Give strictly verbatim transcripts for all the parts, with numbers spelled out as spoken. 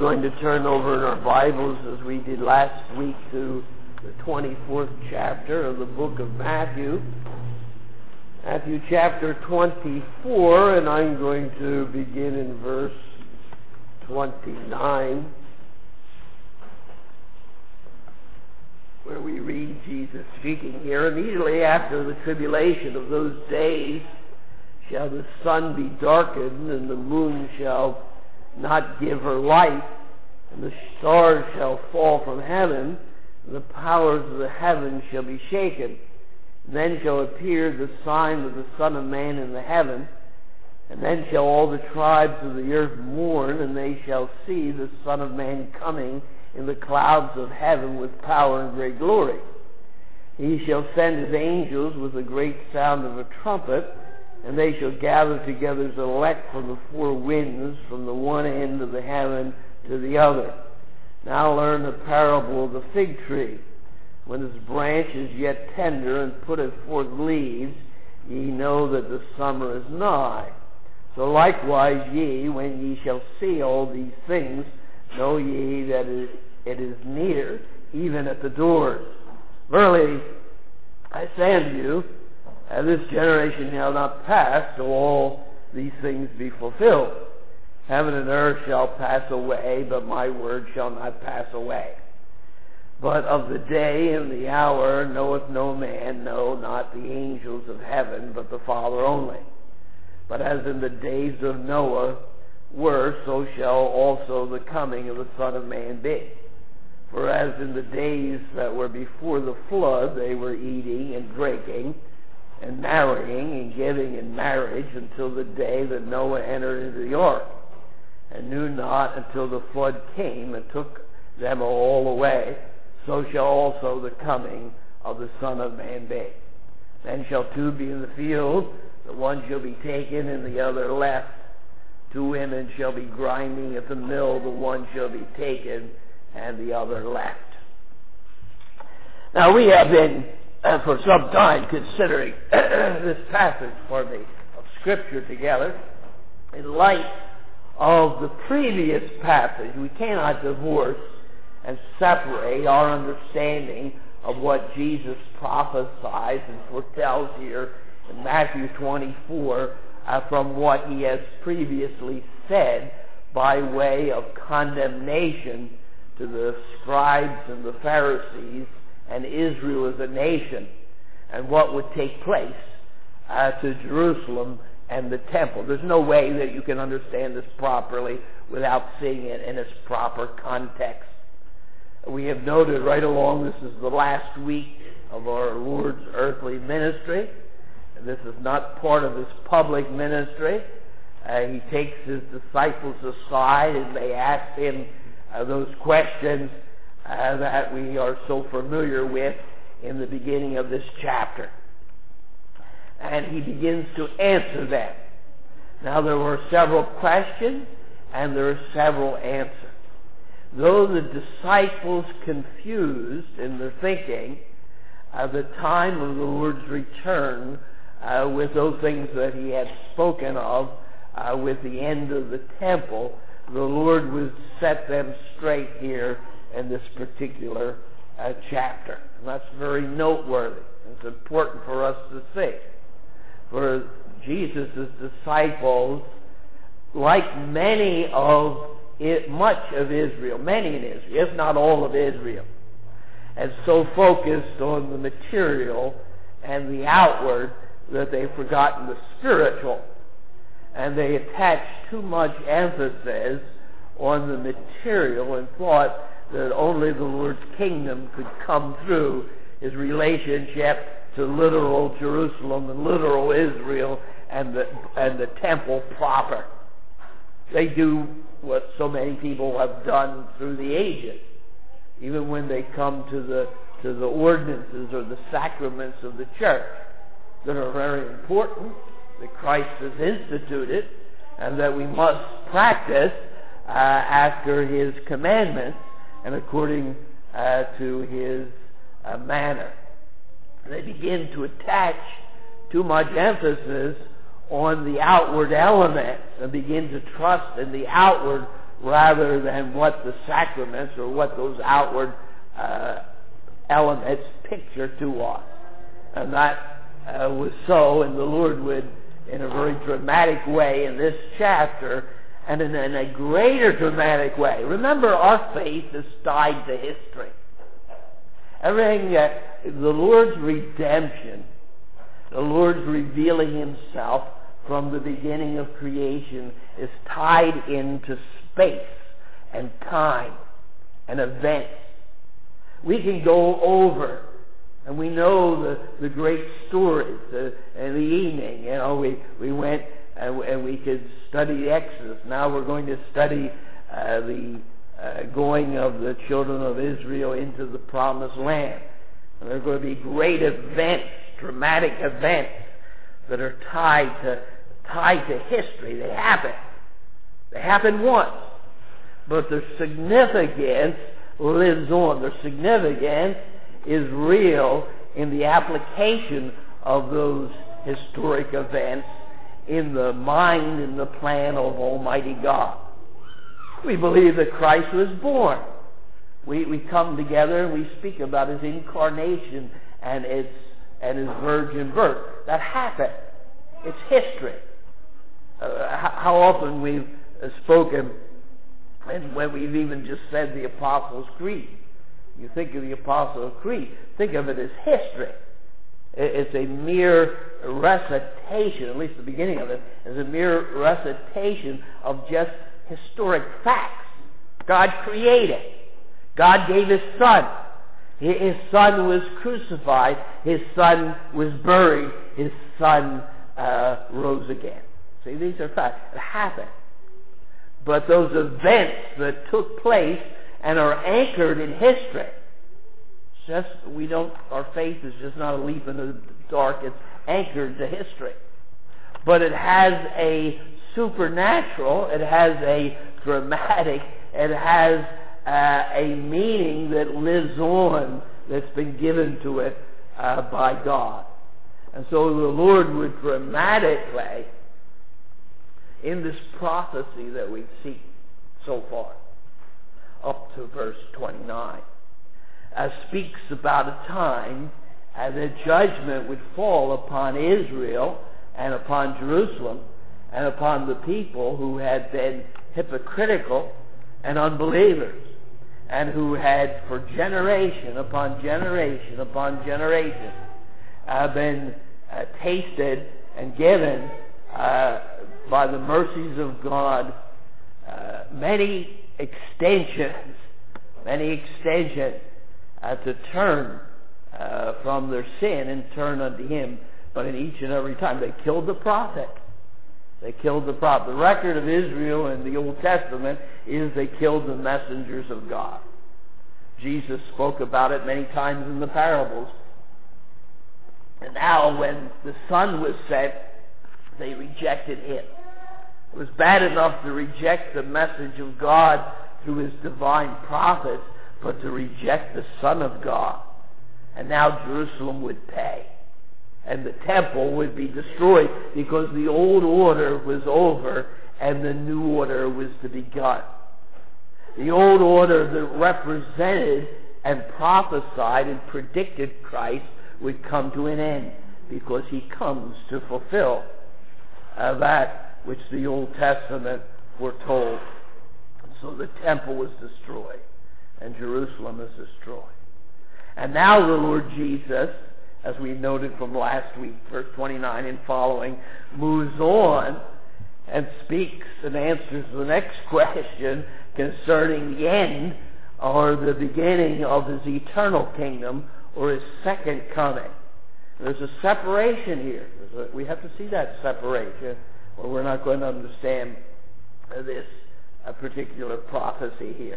going to turn over in our Bibles, as we did last week, to the twenty-fourth chapter of the book of Matthew. Matthew chapter twenty-four, and I'm going to begin in verse twenty-nine, where we read Jesus speaking here. Immediately after the tribulation of those days shall the sun be darkened, and the moon shall not give her light, and the stars shall fall from heaven, and the powers of the heavens shall be shaken. And then shall appear the sign of the Son of Man in the heaven, and then shall all the tribes of the earth mourn, and they shall see the Son of Man coming in the clouds of heaven with power and great glory. He shall send his angels with a great sound of a trumpet, and they shall gather together his elect from the four winds, from the one end of the heaven to the other. Now learn the parable of the fig tree. When its branch is yet tender and putteth forth leaves, ye know that the summer is nigh. So likewise ye, when ye shall see all these things, know ye that it is near, even at the doors. Verily, I say unto you, and this generation shall not pass till all these things be fulfilled. Heaven and earth shall pass away, but my word shall not pass away. But of the day and the hour knoweth no man, no, not the angels of heaven, but the Father only. But as in the days of Noah were, so shall also the coming of the Son of Man be. For as in the days that were before the flood, they were eating and drinking, and marrying and giving in marriage until the day that Noah entered into the ark, and knew not until the flood came and took them all away, so shall also the coming of the Son of Man be. Then shall two be in the field, the one shall be taken and the other left. Two women shall be grinding at the mill, the one shall be taken and the other left. Now we have been Uh, for some time considering this passage for me of Scripture together in light of the previous passage. We cannot divorce and separate our understanding of what Jesus prophesies and foretells here in Matthew twenty-four uh, from what he has previously said by way of condemnation to the scribes and the Pharisees and Israel as a nation, and what would take place uh, to Jerusalem and the temple. There's no way that you can understand this properly without seeing it in its proper context. We have noted right along this is the last week of our Lord's earthly ministry. And this is not part of his public ministry. Uh, he takes his disciples aside and they ask him uh, those questions Uh, that we are so familiar with in the beginning of this chapter. And he begins to answer them. Now there were several questions and there are several answers. Though the disciples confused in their thinking uh, the time of the Lord's return uh, with those things that he had spoken of uh, with the end of the temple, the Lord would set them straight here in this particular uh, chapter. And that's very noteworthy. It's important for us to see. For Jesus' disciples, like many of it, much of Israel, many in Israel, if not all of Israel, and so focused on the material and the outward that they've forgotten the spiritual. And they attached too much emphasis on the material and thought that only the Lord's kingdom could come through his relationship to literal Jerusalem and literal Israel and the, and the temple proper. They do what so many people have done through the ages, even when they come to the, to the ordinances or the sacraments of the church that are very important, that Christ has instituted, and that we must practice uh, after his commandments and according uh, to his uh, manner. They begin to attach too much emphasis on the outward elements and begin to trust in the outward rather than what the sacraments or what those outward uh, elements picture to us. And that uh, was so, and the Lord would, in a very dramatic way in this chapter, and in, in a greater dramatic way. Remember, our faith is tied to history. Everything that the Lord's redemption, the Lord's revealing himself from the beginning of creation, is tied into space and time and events. We can go over, and we know the, the great stories uh, in the evening. You know, we, we went and, and we could study Exodus. Now we're going to study uh, the uh, going of the children of Israel into the promised land. And there are going to be great events, dramatic events that are tied to tied to history. They happen. They happen once. But their significance lives on. Their significance is real in the application of those historic events in the mind and the plan of Almighty God. We believe that Christ was born. We, we come together and we speak about his incarnation and its and his virgin birth. That happened. It's history. Uh, how often we've uh, spoken, and when we've even just said the Apostles' Creed. You think of the Apostles' Creed, think of it as history. It's a mere recitation, at least the beginning of it, is a mere recitation of just historic facts. God created. God gave his Son. His Son was crucified. His Son was buried. His Son uh, rose again. See, these are facts. It happened. But those events that took place and are anchored in history, just we don't. Our faith is just not a leap in the dark. It's anchored to history. But it has a supernatural. It has a dramatic. It has uh, a meaning that lives on. That's been given to it uh, by God. And so the Lord would dramatically, in this prophecy that we see so far, up to verse twenty-nine, uh, speaks about a time uh, that judgment would fall upon Israel and upon Jerusalem and upon the people who had been hypocritical and unbelievers, and who had for generation upon generation upon generation uh, been uh, tasted and given uh, by the mercies of God uh, many extensions, many extensions uh, to turn uh, from their sin and turn unto him. But in each and every time they killed the prophet. They killed the prophet. The record of Israel in the Old Testament is they killed the messengers of God. Jesus spoke about it many times in the parables. And now when the Son was sent, they rejected him. It was bad enough to reject the message of God through his divine prophets, but to reject the Son of God. And now Jerusalem would pay. And the temple would be destroyed because the old order was over and the new order was to begun. The old order that represented and prophesied and predicted Christ would come to an end because he comes to fulfill uh, that which the Old Testament foretold. So the temple was destroyed and Jerusalem is destroyed. And now the Lord Jesus, as we noted from last week, verse twenty-nine and following, moves on and speaks and answers the next question concerning the end or the beginning of his eternal kingdom or his second coming. There's a separation here. A, we have to see that separation, or we're not going to understand this uh, particular prophecy here.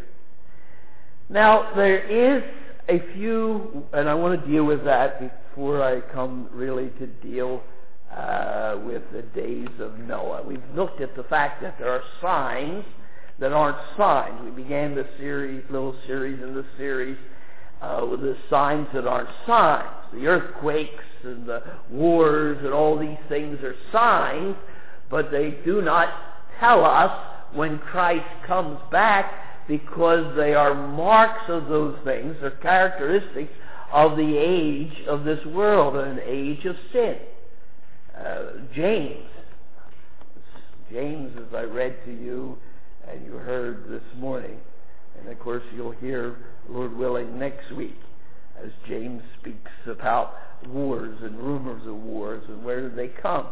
Now, there is a few, and I want to deal with that before I come really to deal uh, with the days of Noah. We've looked at the fact that there are signs that aren't signs. We began the series, little series in the series uh, with the signs that aren't signs. The earthquakes and the wars and all these things are signs, but they do not tell us when Christ comes back, because they are marks of those things, or characteristics of the age of this world, an age of sin. Uh, James, James, as I read to you, and you heard this morning, and of course you'll hear, Lord willing, next week, as James speaks about wars and rumors of wars and where do they come.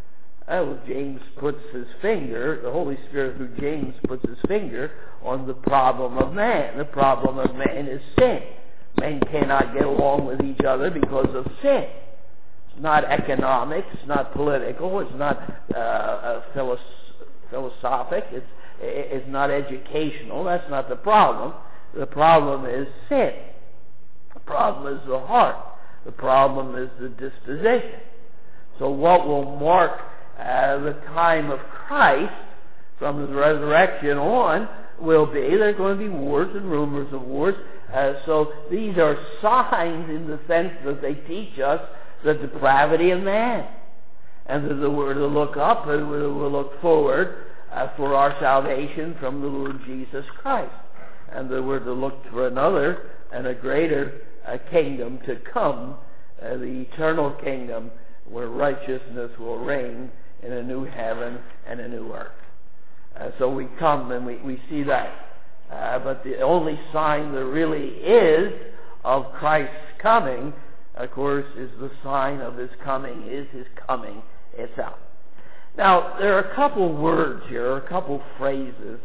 Oh, James puts his finger, the Holy Spirit through James puts his finger on the problem of man. The problem of man is sin. Men cannot get along with each other because of sin. It's not economic, it's not political, it's not uh, uh, philosoph- philosophic, it's, it's not educational. That's not the problem. The problem is sin. The problem is the heart. The problem is the disposition. So what will mark uh, the time of Christ from his resurrection on will be, there are going to be wars and rumors of wars. Uh, so these are signs in the sense that they teach us the depravity of man. And that we're to look up and we're to look forward uh, for our salvation from the Lord Jesus Christ. And that we're to look for another and a greater uh, kingdom to come, uh, the eternal kingdom where righteousness will reign in a new heaven and a new earth. Uh, so we come and we, we see that. Uh, but the only sign there really is of Christ's coming, of course, is the sign of his coming, is his coming itself. Now, there are a couple words here, a couple phrases.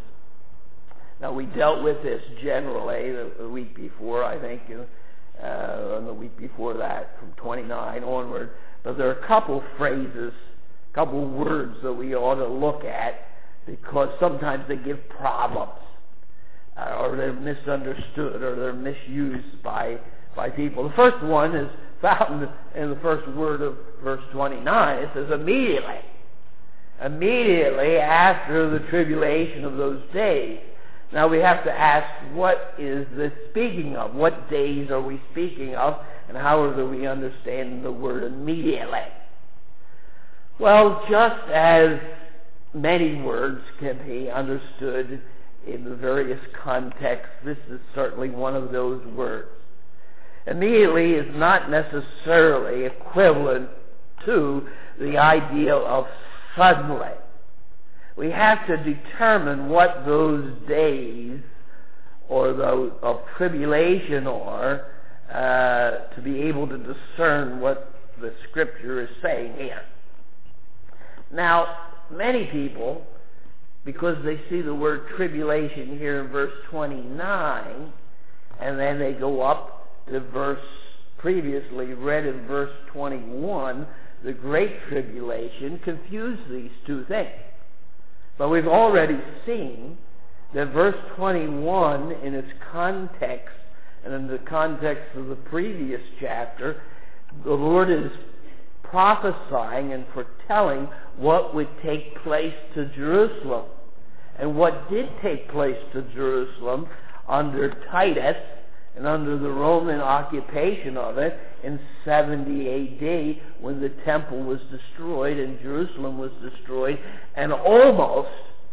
Now, we dealt with this generally the, the week before, I think, uh, and the week before that, from twenty-nine onward. But there are a couple phrases, a couple words that we ought to look at, because sometimes they give problems, uh, or they're misunderstood, or they're misused by by people. The first one is found in the first word of verse twenty-nine. It says, immediately. Immediately after the tribulation of those days. Now we have to ask, what is this speaking of? What days are we speaking of? And how do we understand the word immediately? Well, just as many words can be understood in the various contexts, this is certainly one of those words. Immediately is not necessarily equivalent to the idea of suddenly. We have to determine what those days or those of tribulation are uh, to be able to discern what the Scripture is saying here. Now, many people, because they see the word tribulation here in verse twenty-nine, and then they go up to verse previously read in verse twenty-one, the Great Tribulation, confuse these two things. But we've already seen that verse twenty-one, in its context, and in the context of the previous chapter, the Lord is prophesying and foretelling what would take place to Jerusalem. And what did take place to Jerusalem under Titus and under the Roman occupation of it in seventy A D, when the temple was destroyed and Jerusalem was destroyed, and almost,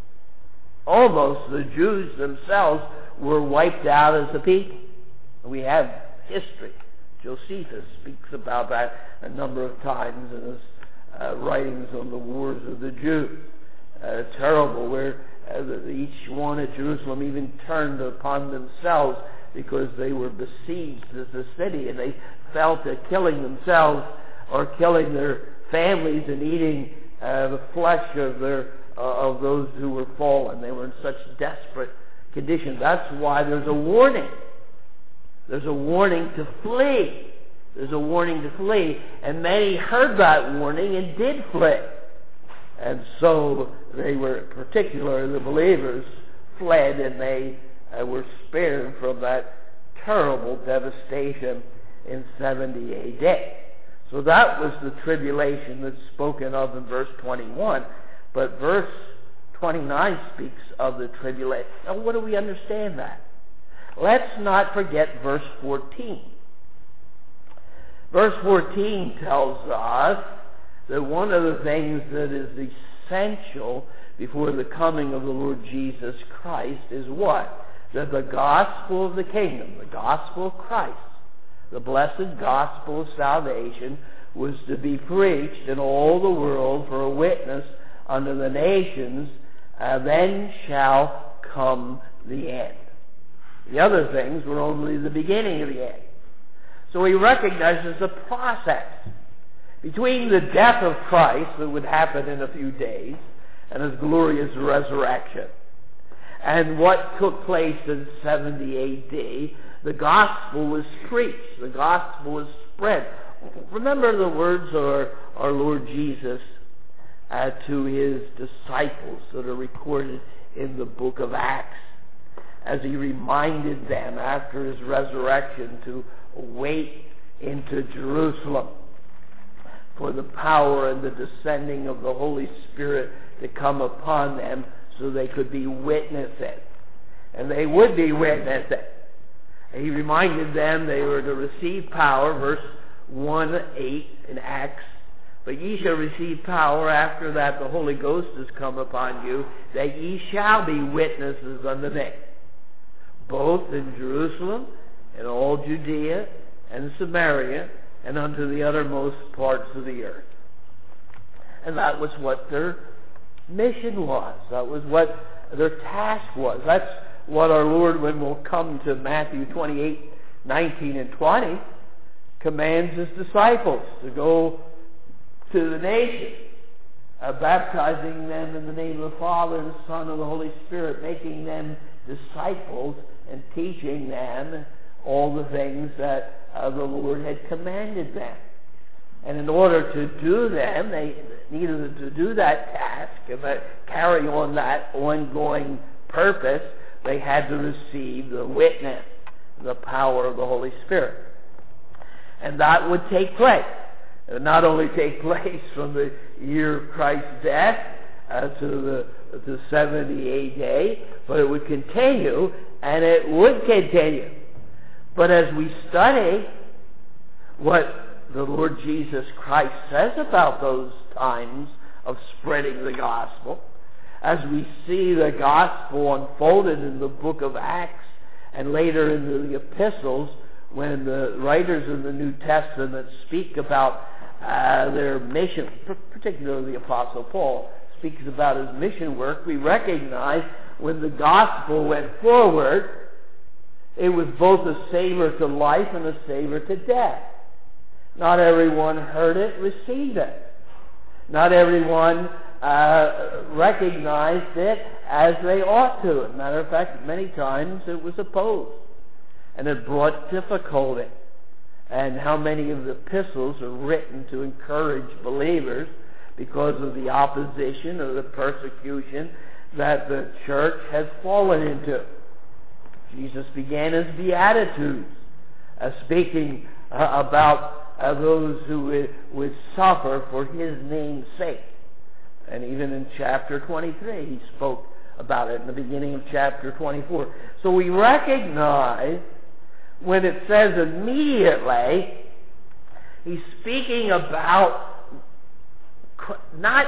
almost the Jews themselves were wiped out as a people. We have history. Josephus speaks about that a number of times in his uh, writings on the wars of the Jews. Uh, terrible, where uh, the, each one at Jerusalem even turned upon themselves because they were besieged as a city, and they fell to killing themselves or killing their families and eating uh, the flesh of their uh, of those who were fallen. They were in such desperate condition. That's why there's a warning. There's a warning to flee. There's a warning to flee. And many heard that warning and did flee. And so they were, particularly the believers, fled, and they uh, were spared from that terrible devastation in seventy A D. So that was the tribulation that's spoken of in verse twenty-one. But verse twenty-nine speaks of the tribulation. Now, what do we understand that? Let's not forget verse fourteen. Verse fourteen tells us that one of the things that is essential before the coming of the Lord Jesus Christ is what? That the gospel of the kingdom, the gospel of Christ, the blessed gospel of salvation, was to be preached in all the world for a witness unto the nations. Uh, then shall come the end. The other things were only the beginning of the end. So he recognizes the process between the death of Christ that would happen in a few days and his glorious resurrection, and what took place in seventy A D. The gospel was preached. The gospel was spread. Remember the words of our, our Lord Jesus uh, to his disciples that are recorded in the book of Acts, as he reminded them after his resurrection to wait into Jerusalem for the power and the descending of the Holy Spirit to come upon them so they could be witnesses. And they would be witnesses. And he reminded them they were to receive power, verse one eight in Acts. But ye shall receive power after that the Holy Ghost has come upon you, that ye shall be witnesses unto me, both in Jerusalem and all Judea and Samaria and unto the uttermost parts of the earth. And that was what their mission was. That was what their task was. That's what our Lord, when we'll come to Matthew twenty-eight, nineteen, and twenty, commands his disciples to go to the nations, uh, baptizing them in the name of the Father and the Son and the Holy Spirit, making them disciples and teaching them all the things that uh, the Lord had commanded them. And in order to do them, they needed to do that task and uh, carry on that ongoing purpose. They had to receive the witness, the power of the Holy Spirit. And that would take place. It would not only take place from the year of Christ's death uh, to the to seventy A D, but it would continue, and it would continue. But as we study what the Lord Jesus Christ says about those times of spreading the gospel, as we see the gospel unfolded in the book of Acts and later in the epistles, when the writers of the New Testament speak about uh, their mission, particularly the Apostle Paul speaks about his mission work, we recognize when the gospel went forward, it was both a savor to life and a savor to death. Not everyone heard it, received it. Not everyone uh, recognized it as they ought to. As a matter of fact, many times it was opposed. And it brought difficulty. And how many of the epistles are written to encourage believers because of the opposition or the persecution that the church has fallen into. Jesus began his Beatitudes, uh, speaking uh, about uh, those who would, would suffer for his name's sake. And even in chapter twenty-three, he spoke about it in the beginning of chapter twenty-four. So we recognize when it says immediately, he's speaking about not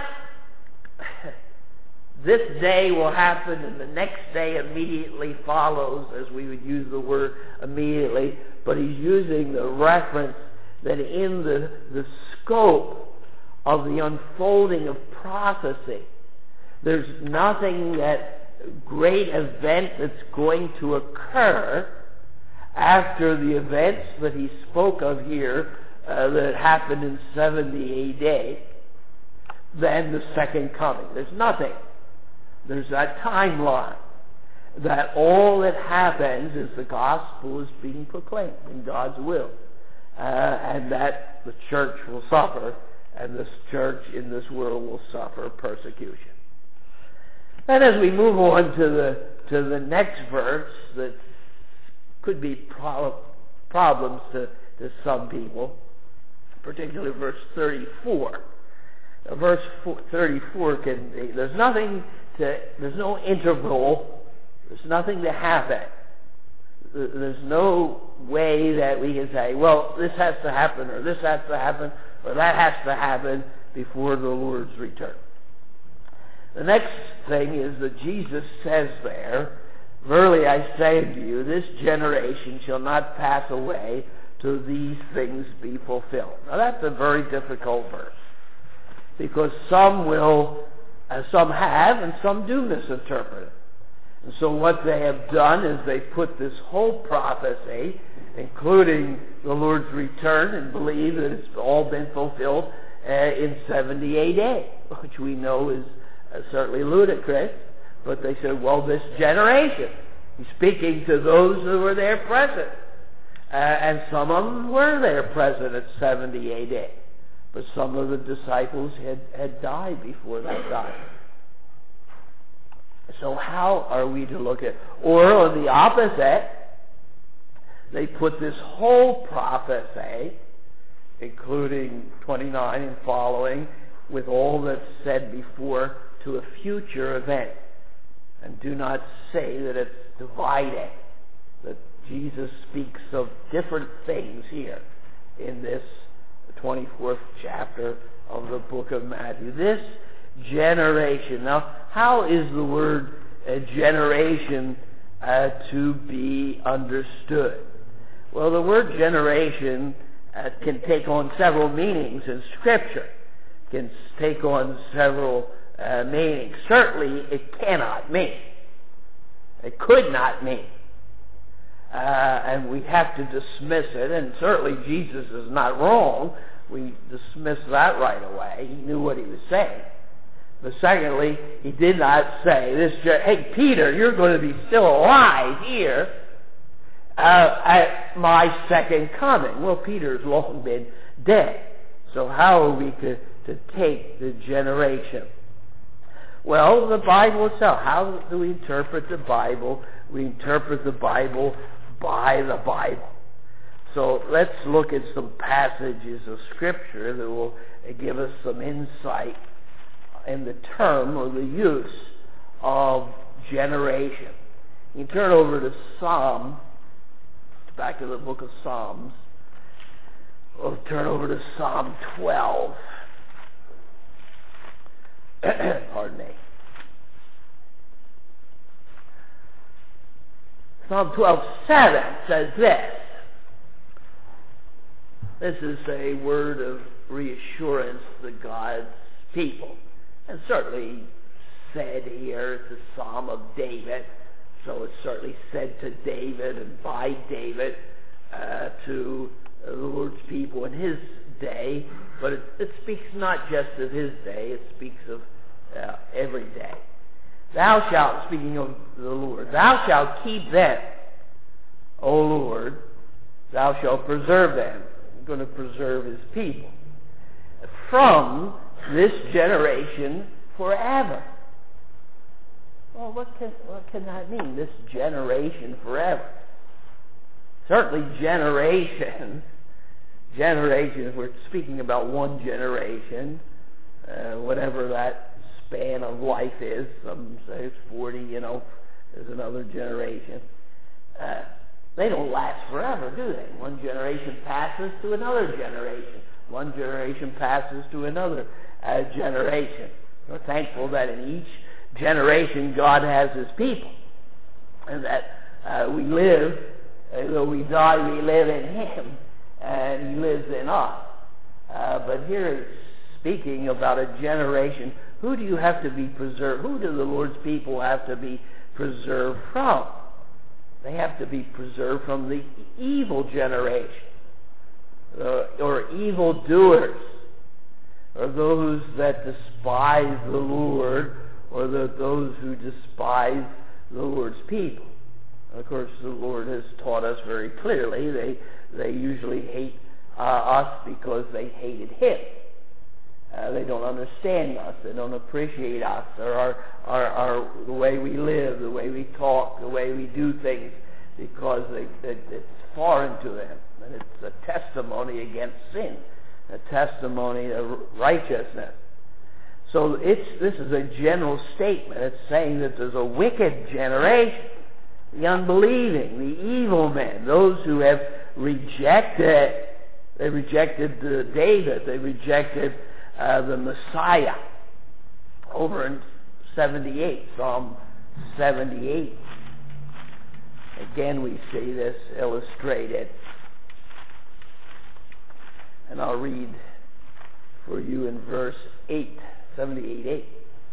this day will happen and the next day immediately follows, as we would use the word immediately, but he's using the reference that in the, the scope of the unfolding of prophecy, there's nothing that great event that's going to occur after the events that he spoke of here uh, that happened in seventy A D than the second coming. There's nothing. There's that timeline that all that happens is the gospel is being proclaimed in God's will, uh, and that the church will suffer, and this church in this world will suffer persecution. And as we move on to the to the next verse, that could be pro- problems to, to some people, particularly verse thirty-four. Now, verse thirty-four can be, there's nothing to, there's no interval, there's nothing to happen. There's no way that we can say, well, this has to happen, or this has to happen, or that has to happen before the Lord's return. The next thing is that Jesus says there, "Verily I say unto you, this generation shall not pass away till these things be fulfilled." Now that's a very difficult verse, because some will, uh, some have, and some do misinterpret it. And so what they have done is they put this whole prophecy, including the Lord's return, and believe that it's all been fulfilled uh, in seventy A D, which we know is uh, certainly ludicrous. But they said, well, this generation, he's speaking to those who were there present. Uh, and some of them were there present at seventy A D. But some of the disciples had, had died before that time. So how are we to look at? Or on the opposite, they put this whole prophecy, including twenty-nine and following, with all that's said before, to a future event, and do not say that it's divided, that Jesus speaks of different things here in this twenty-fourth chapter of the book of Matthew. This generation. Now, how is the word uh, generation uh, to be understood? Well, the word generation uh, can take on several meanings in Scripture. It can take on several uh, meanings. Certainly, it cannot mean. It could not mean. Uh, and we have to dismiss it, and certainly Jesus is not wrong. We dismiss that right away. He knew what he was saying. But secondly, he did not say, "This, hey, Peter, you're going to be still alive here uh, at my second coming." Well, Peter's long been dead. So how are we to, to take the generation? Well, the Bible itself. How do we interpret the Bible? We interpret the Bible by the Bible. So let's look at some passages of Scripture that will give us some insight in the term or the use of generation. You can turn over to Psalm, back to the book of Psalms. We'll turn over to Psalm twelve. Pardon me. Psalm twelve seven says this. This is a word of reassurance to God's people. And certainly said here, it's a Psalm of David, so it's certainly said to David and by David uh, to the Lord's people in his day, but it, it speaks not just of his day, it speaks of uh, every day. Thou shalt, speaking of the Lord, thou shalt keep them, O Lord, thou shalt preserve them. He's going to preserve his people from this generation forever. Well, what can, what can that mean, this generation forever? Certainly generations, generations, we're speaking about one generation, uh, whatever that span of life is. Some say it's forty, you know, there's another generation. Uh, they don't last forever, do they? One generation passes to another generation. One generation passes to another uh, generation. We're thankful that in each generation God has his people, and that uh, we live, uh, though we die, we live in him, and he lives in us. Uh, but here it's speaking about a generation. Who do you have to be preserved? Who do the Lord's people have to be preserved from? They have to be preserved from the evil generation, uh, or evildoers, or those that despise the Lord, or the, those who despise the Lord's people. Of course, the Lord has taught us very clearly they they usually hate uh, us because they hated him. Uh, they don't understand us. They don't appreciate us or our, our, our, the way we live, the way we talk, the way we do things, because they, it, it's foreign to them. And it's a testimony against sin, a testimony of righteousness. So it's, this is a general statement. It's saying that there's a wicked generation, the unbelieving, the evil men, those who have rejected, they rejected uh, David, they rejected Uh, the Messiah. Over in seventy-eight, Psalm seventy-eight. Again, we see this illustrated. And I'll read for you in verse eight, seventy-eight, eight.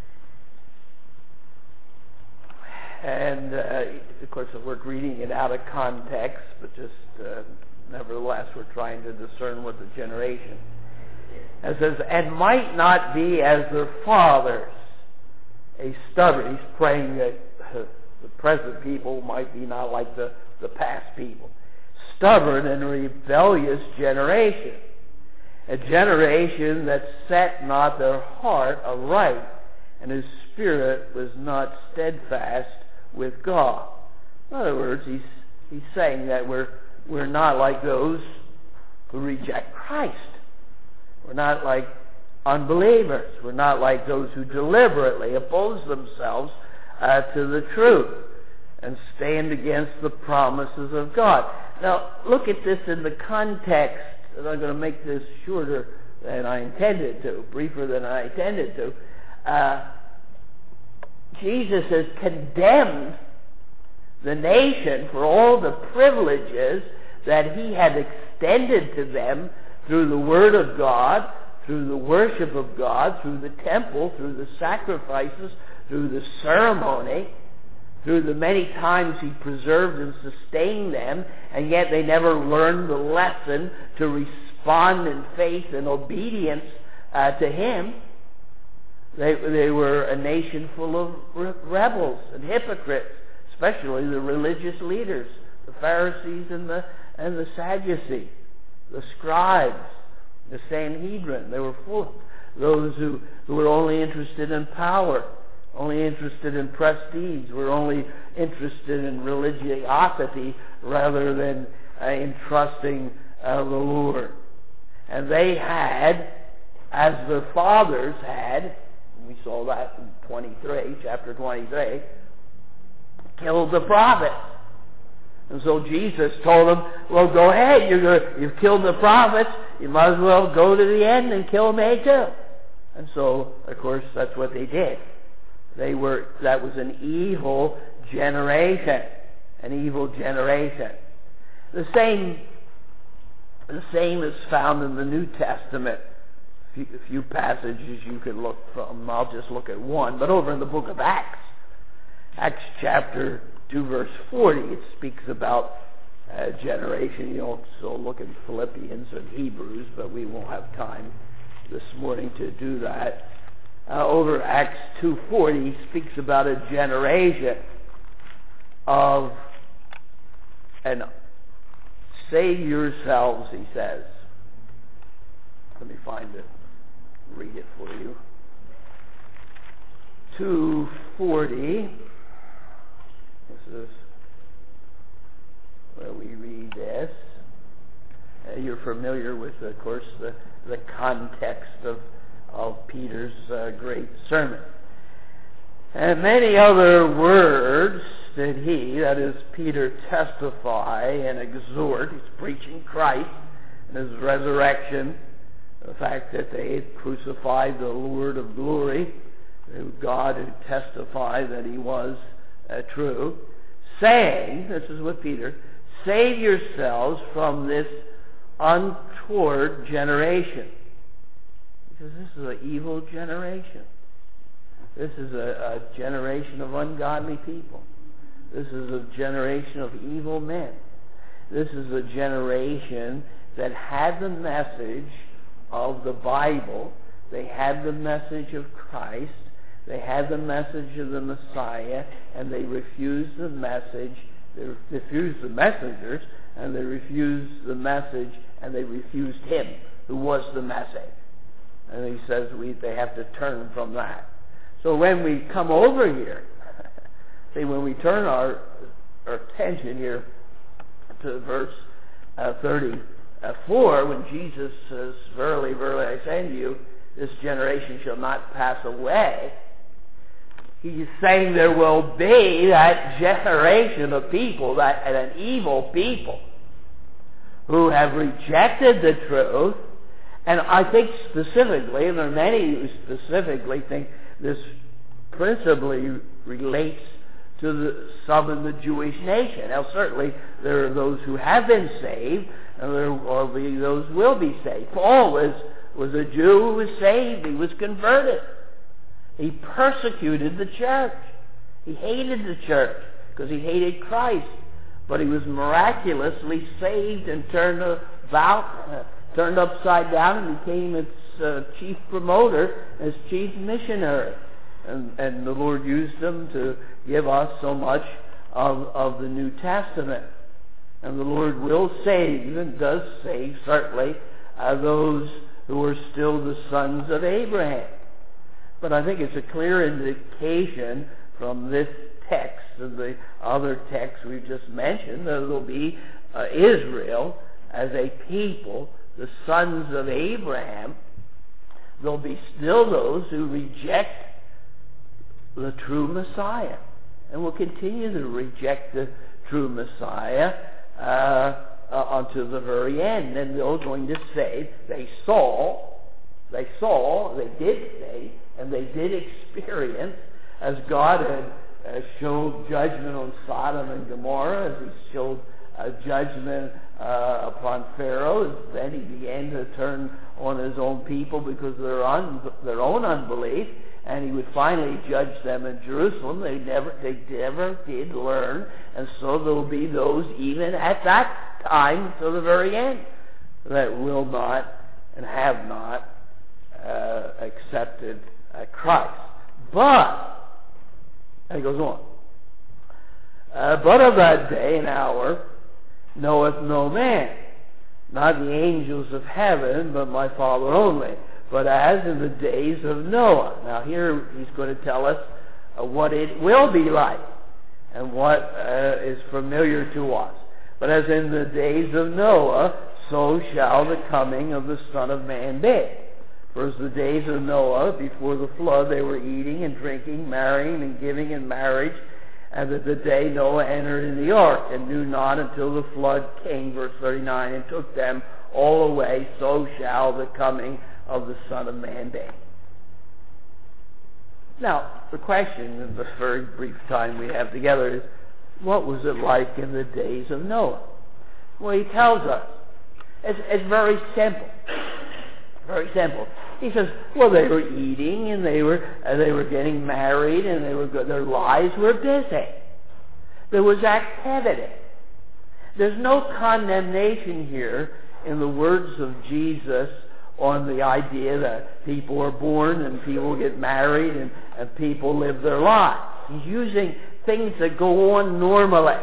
And, uh, of course, we're reading it out of context, but just uh, nevertheless, we're trying to discern what the generation. It says, and might not be as their fathers, a stubborn. He's praying that uh, the present people might be not like the, the past people. Stubborn and rebellious generation. A generation that set not their heart aright, and whose spirit was not steadfast with God. In other words, he's he's saying that we're we're not like those who reject Christ. We're not like unbelievers. We're not like those who deliberately oppose themselves uh, to the truth and stand against the promises of God. Now, look at this in the context, and I'm going to make this shorter than I intended to, briefer than I intended to. Uh, Jesus has condemned the nation for all the privileges that he had extended to them through the Word of God, through the worship of God, through the temple, through the sacrifices, through the ceremony, through the many times he preserved and sustained them, and yet they never learned the lesson to respond in faith and obedience uh, to him. They, they were a nation full of re- rebels and hypocrites, especially the religious leaders, the Pharisees and the, and the Sadducees, the scribes, the Sanhedrin. They were full of those who, who were only interested in power, only interested in prestige, were only interested in religiosity rather than uh, in trusting uh, the Lord. And they had, as their fathers had, we saw that in twenty-three, chapter twenty-three, killed the prophets. And so Jesus told them, well, go ahead, you're gonna, you've killed the prophets, you might as well go to the end and kill me too. And so, of course, that's what they did. They were, that was an evil generation. An evil generation. The same, the same is found in the New Testament. A few, a few passages you could look from. I'll just look at one. But over in the book of Acts, Acts chapter two, verse forty, it speaks about a generation. You also look in Philippians and Hebrews, but we won't have time this morning to do that. Uh, over Acts two forty, he speaks about a generation of, and save yourselves, he says. Let me find it, read it for you. two forty, this is where we read this. Uh, you're familiar with, of course, the, the context of of Peter's uh, great sermon. And many other words did he, that is Peter, testify and exhort. He's preaching Christ and his resurrection, the fact that they had crucified the Lord of glory, God who testified that he was uh, true, saying, this is what Peter, save yourselves from this untoward generation. Because this is an evil generation. This is a, a generation of ungodly people. This is a generation of evil men. This is a generation that had the message of the Bible. They had the message of Christ. They had the message of the Messiah, and they refused the message. They refused the messengers, and they refused the message, and they refused him who was the message. And he says we they have to turn from that. So when we come over here, see, when we turn our, our attention here to verse uh, thirty-four, when Jesus says, verily, verily, I say to you, this generation shall not pass away, he's saying there will be that generation of people, that and an evil people, who have rejected the truth. And I think specifically, and there are many who specifically think this principally relates to the, some in the Jewish nation. Now, certainly there are those who have been saved, and there will be those who will be saved. Paul was, was a Jew who was saved. He was converted. He persecuted the church. He hated the church because he hated Christ. But he was miraculously saved and turned about, uh, turned upside down, and became its uh, chief promoter, its chief missionary. And, and the Lord used him to give us so much of, of the New Testament. And the Lord will save, and does save, certainly, uh, those who are still the sons of Abraham. But I think it's a clear indication from this text and the other texts we've just mentioned that it will be uh, Israel as a people, the sons of Abraham. There'll be still those who reject the true Messiah, and will continue to reject the true Messiah uh, uh, until the very end. And they're going to say they saw, they saw, they did say, and they did experience, as God had uh, showed judgment on Sodom and Gomorrah, as He showed uh, judgment uh, upon Pharaoh. Then He began to turn on His own people because of their, un- their own unbelief. And He would finally judge them in Jerusalem. They never, they never did learn, and so there will be those even at that time to the very end that will not and have not uh, accepted uh, Christ. But and He goes on. Uh, but of that day and hour knoweth no man, not the angels of heaven, but my Father only. But as in the days of Noah. Now here he's going to tell us uh, what it will be like and what uh, is familiar to us. But as in the days of Noah, so shall the coming of the Son of Man be. For as the days of Noah, before the flood, they were eating and drinking, marrying and giving in marriage, and that the day Noah entered in the ark, and knew not until the flood came, verse thirty-nine, and took them all away, so shall the coming of the Son of Man be. Now, the question in the very brief time we have together is, what was it like in the days of Noah? Well, he tells us. It's, it's very simple. Very simple. He says, well, they were eating, and they were uh, they were getting married, and they were their lives were busy. There was activity. There's no condemnation here in the words of Jesus on the idea that people are born and people get married and, and people live their lives. He's using things that go on normally.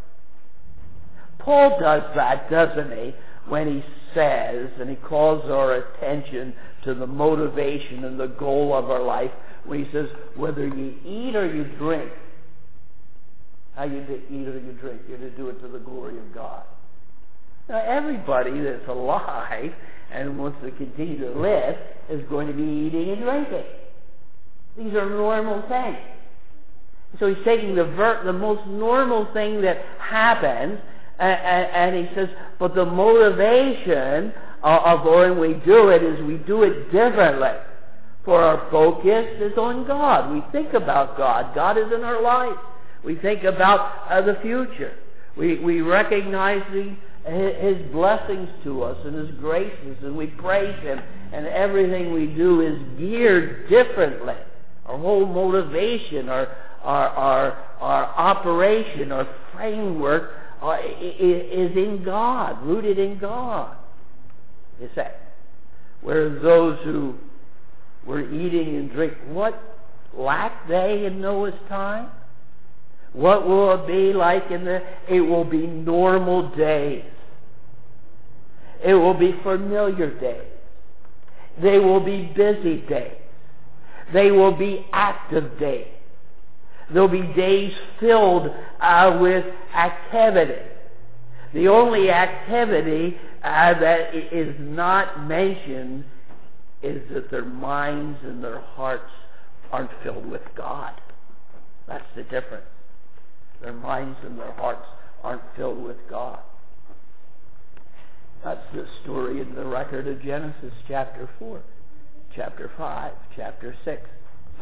Paul does that, doesn't he, when he says, and he calls our attention to the motivation and the goal of our life, when he says, whether you eat or you drink, how you eat or you drink, you're to do it to the glory of God. Now, everybody that's alive and wants to continue to live is going to be eating and drinking. These are normal things. So he's taking the ver- the most normal thing that happens, and, and, and he says, but the motivation of when we do it is we do it differently. For our focus is on God. We think about God. God is in our life. We think about uh, the future. We, we recognize the His blessings to us and His graces, and we praise Him, and everything we do is geared differently. Our whole motivation, our our our, our operation, our framework uh, is in God, rooted in God. You say, whereas those who were eating and drinking, what lacked they in Noah's time? What will it be like in the? It will be normal days. It will be familiar days. They will be busy days. They will be active days. There'll be days filled uh, with activity. The only activity uh, that is not mentioned is that their minds and their hearts aren't filled with God. That's the difference. Their minds and their hearts aren't filled with God. That's the story in the record of Genesis chapter four, chapter five, chapter six.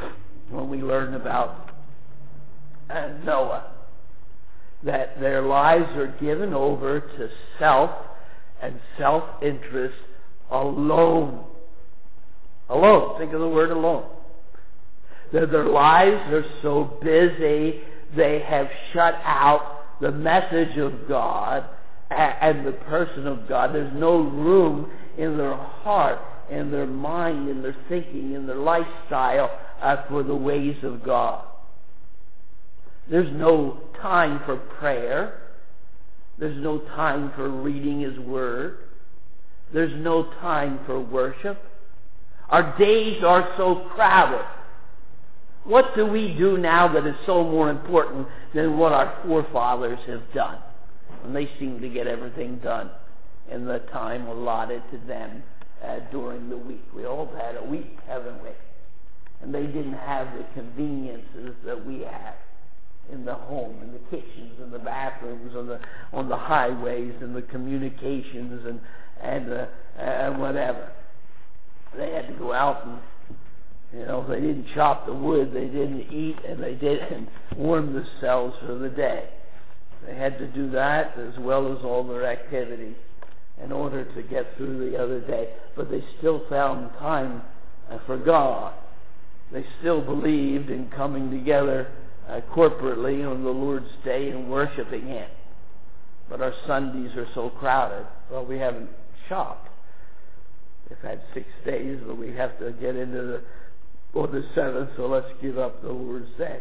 when we learn about uh, Noah, that their lives are given over to self and self-interest alone. Alone. Think of the word alone. That their lives are so busy, they have shut out the message of God and the person of God. There's no room in their heart, in their mind, in their thinking, in their lifestyle uh, for the ways of God. There's no time for prayer. There's no time for reading His Word. There's no time for worship. Our days are so crowded. What do we do now that is so more important than what our forefathers have done? And they seem to get everything done in the time allotted to them uh, during the week. We all had a week, haven't we? And they didn't have the conveniences that we have in the home, in the kitchens, in the bathrooms, on the on the highways, and the communications, and and uh, uh, whatever. They had to go out and, you know, if they didn't chop the wood, they didn't eat, and they didn't warm themselves for the day. They had to do that as well as all their activities in order to get through the other day. But they still found time uh, for God. They still believed in coming together uh, corporately on the Lord's Day and worshiping Him. But our Sundays are so crowded. Well, we haven't shopped. We've had six days, but we have to get into the or the seventh, so let's give up the Lord's Day.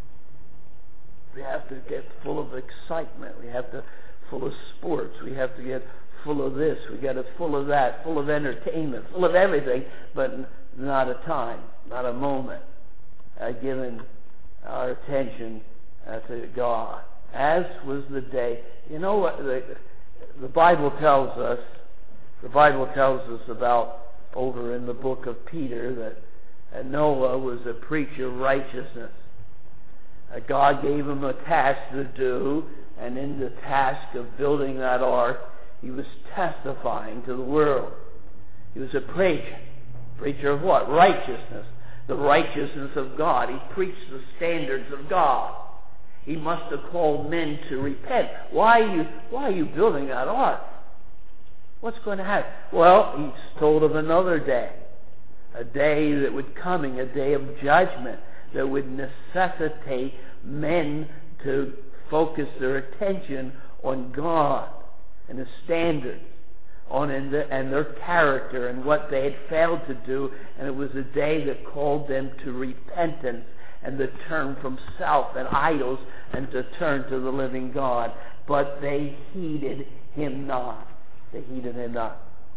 We have to get full of excitement. We have to full of sports. We have to get full of this. We get it full of that, full of entertainment, full of everything, but n- not a time, not a moment uh, given our attention uh, to God. As was the day. You know what the, the Bible tells us? The Bible tells us about over in the book of Peter that uh, Noah was a preacher of righteousness. Uh, God gave him a task to do, and in the task of building that ark, he was testifying to the world. He was a preacher. Preacher of what? Righteousness. The righteousness of God. He preached the standards of God. He must have called men to repent. Why are you, why are you building that ark? What's going to happen? Well, he's told of another day. A day that would coming, a day of judgment that would necessitate men to focus their attention on God and His standards, on and, the, and their character and what they had failed to do. And it was a day that called them to repentance and to turn from self and idols and to turn to the living God. But they heeded Him not. They heeded Him not.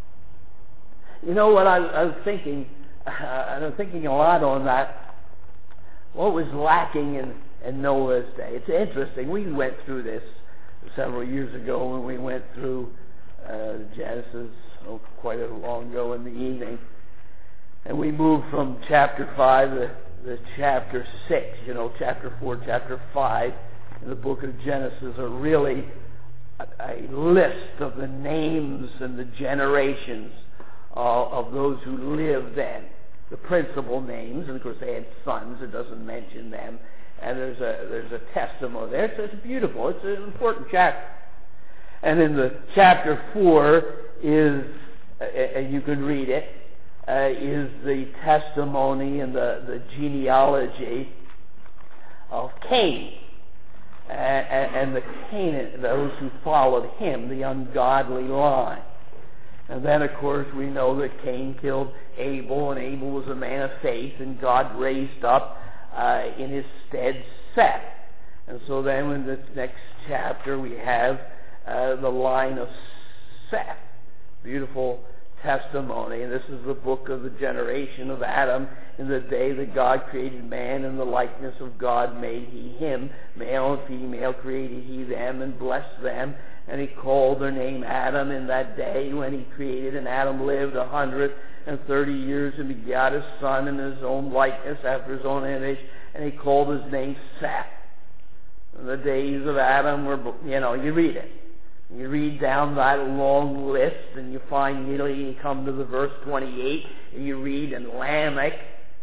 You know what I, I was thinking? Uh, I was thinking a lot on that. What was lacking in, in Noah's day? It's interesting. We went through this several years ago when we went through uh, Genesis, oh, quite a long ago in the evening. And we moved from chapter five to, to chapter six. You know, chapter four, chapter five in the book of Genesis are really a, a list of the names and the generations uh, of those who lived then. The principal names, and of course they had sons. It doesn't mention them. And there's a there's a testimony there. So it's beautiful. It's an important chapter. And in the chapter four is, and you can read it, uh, is the testimony and the, the genealogy of Cain. Uh, and the Canaan, those who followed him, the ungodly line. And then, of course, we know that Cain killed Abel, and Abel was a man of faith, and God raised up uh, in his stead Seth. And so then in this next chapter we have uh, the line of Seth. Beautiful testimony. And this is the book of the generation of Adam. In the day that God created man, in the likeness of God made he him. Male and female created he them, and blessed them. And he called their name Adam in that day when he created. And Adam lived a hundred and thirty years and begat a son in his own likeness after his own image. And he called his name Seth. And the days of Adam were, you know, you read it. You read down that long list, and you find nearly you come to the verse twenty-eight, and you read, and Lamech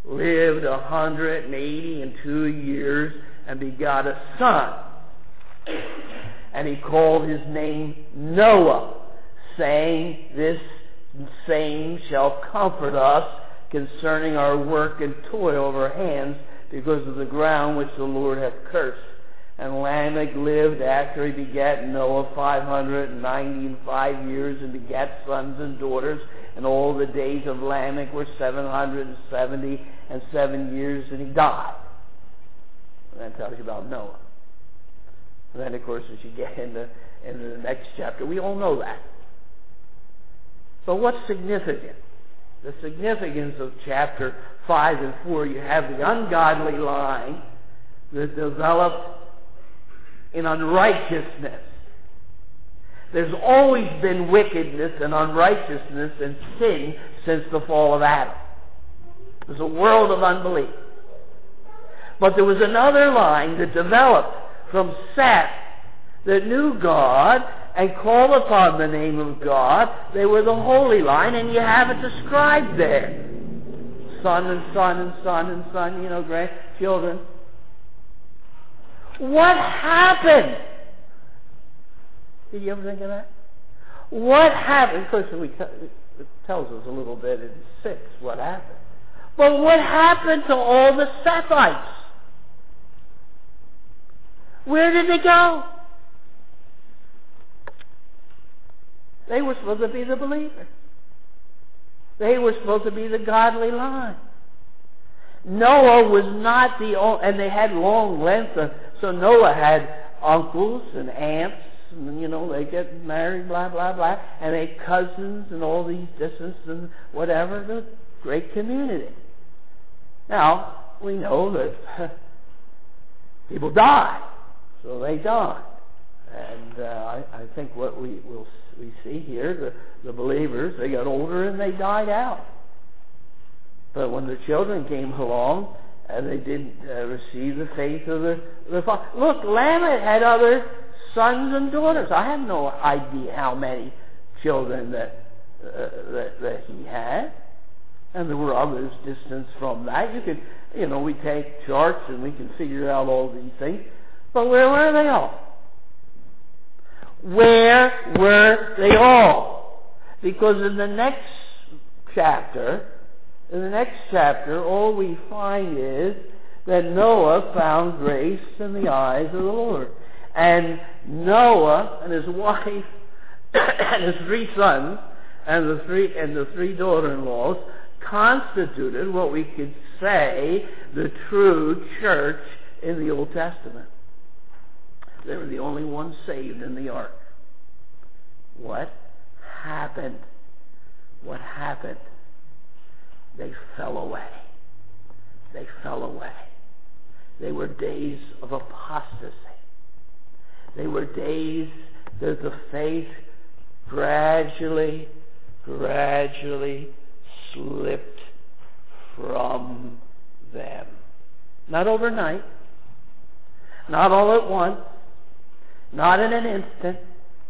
lived a hundred and eighty and two years and begot a son. And he called his name Noah, saying, this same shall comfort us concerning our work and toil of our hands, because of the ground which the Lord hath cursed. And Lamech lived after he begat Noah five hundred and ninety and five years, and begat sons and daughters. And all the days of Lamech were seven hundred and seventy and seven years, and he died. And that tells you about Noah. And then, of course, as you get into, into the next chapter, we all know that. But what's significant? The significance of chapter five and four, you have the ungodly line that developed in unrighteousness. There's always been wickedness and unrighteousness and sin since the fall of Adam. There's a world of unbelief. But there was another line that developed from Seth that knew God and called upon the name of God. They were the holy line, and you have it described there. Son and son and son and son, you know, grandchildren. What happened? Did you ever think of that? What happened? Of course, we, it tells us a little bit in six what happened. But what happened to all the Sethites? Where did they go? They were supposed to be the believers. They were supposed to be the godly line. Noah was not the only, and they had long length, of, so Noah had uncles and aunts, and, you know, they get married, blah, blah, blah, and they had cousins and all these distance and whatever, the great community. Now, we know that people die, so they died. And uh, I, I think what we will we see here, the, the believers, they got older and they died out. But when the children came along, and uh, they didn't uh, receive the faith of the, the father. Look, Lamech had other sons and daughters. I have no idea how many children that uh, that, that he had. And there were others distant from that. You can, you know, we take charts and we can figure out all these things. But where were they all? Where were they all? Because in the next chapter, in the next chapter, all we find is that Noah found grace in the eyes of the Lord. And Noah and his wife and his three sons and the three and the three daughter-in-laws constituted what we could say the true church in the Old Testament. They were the only ones saved in the ark. What happened? What happened? They fell away. They fell away. They were days of apostasy. They were days that the faith gradually, gradually slipped from them. Not overnight. Not all at once. Not in an instant.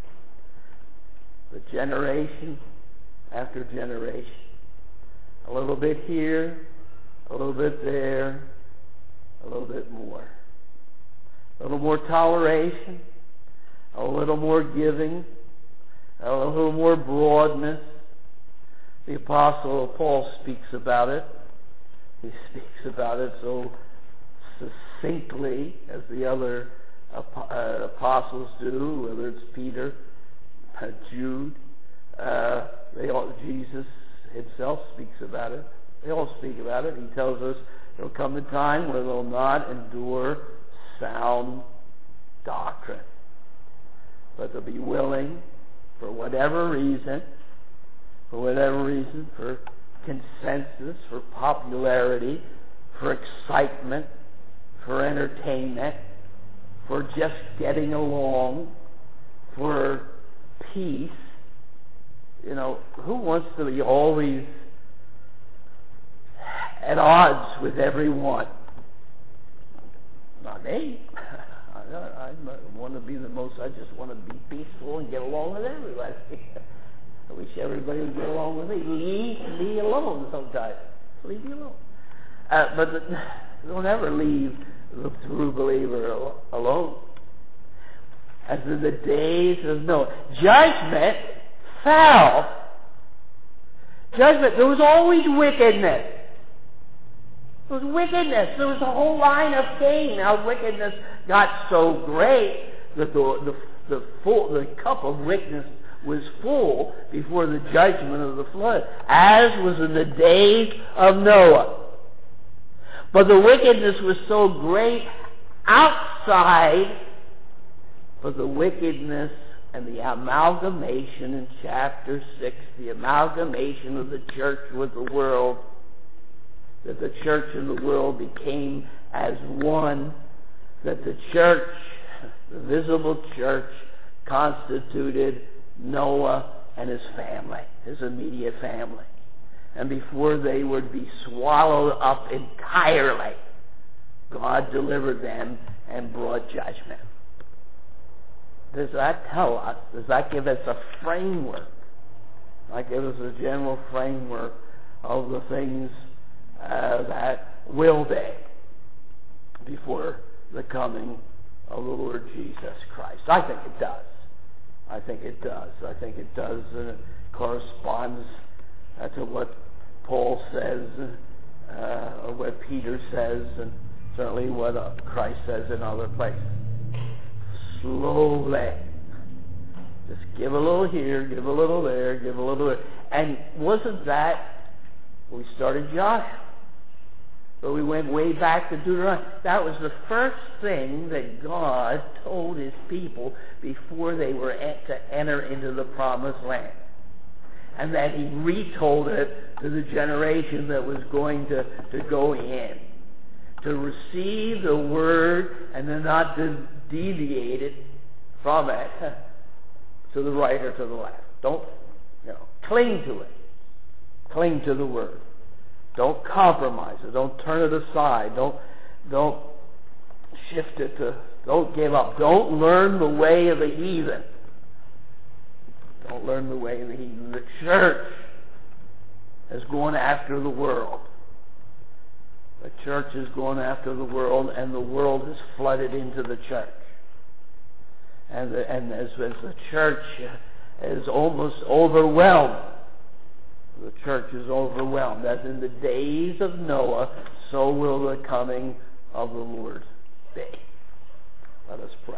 But generation after generation. A little bit here, a little bit there, a little bit more. A little more toleration, a little more giving, a little more broadness. The Apostle Paul speaks about it. He speaks about it so succinctly as the other uh, apostles do, whether it's Peter, uh, Jude, uh, they all, Jesus himself speaks about it. They all speak about it. He tells us there'll come a time where they'll not endure sound doctrine, but they'll be willing, for whatever reason, for whatever reason, for consensus, for popularity, for excitement, for entertainment, for just getting along, for peace. You know, who wants to be always at odds with everyone? Not me. I, I want to be the most, I just want to be peaceful and get along with everybody. I wish everybody would get along with me. Leave me alone sometimes. Leave me alone. Uh, but the, they'll never leave the true believer al- alone. As in the days of Noah, judgment fell. Judgment, there was always wickedness. There was wickedness. There was a whole line of Cain. Now wickedness got so great that the, the, the, full, the cup of wickedness was full before the judgment of the flood, as was in the days of Noah. But the wickedness was so great outside, but the wickedness and the amalgamation in chapter six, the amalgamation of the church with the world, that the church and the world became as one, that the church, the visible church, constituted Noah and his family, his immediate family. And before they would be swallowed up entirely, God delivered them and brought judgment. Does that tell us, does that give us a framework? That gives us a general framework of the things uh, that will be before the coming of the Lord Jesus Christ? I think it does. I think it does. I think it does, and it corresponds uh, to what Paul says, uh, or what Peter says, and certainly what uh, Christ says in other places. Slowly. Just give a little here, give a little there, give a little there. And wasn't that, we started Joshua, but we went way back to Deuteronomy. That was the first thing that God told his people before they were to enter into the promised land. And that he retold it to the generation that was going to, to go in. To receive the word and then not to deviate it from it to the right or to the left. Don't, you know, cling to it. Cling to the word. Don't compromise it. Don't turn it aside. Don't, don't shift it to, don't give up. Don't learn the way of the heathen. Don't learn the way of the heathen. The church is going after the world. The church is going after the world, and the world is flooded into the church. And, the, and as, as the church is almost overwhelmed, the church is overwhelmed. As in the days of Noah, so will the coming of the Lord be. Let us pray.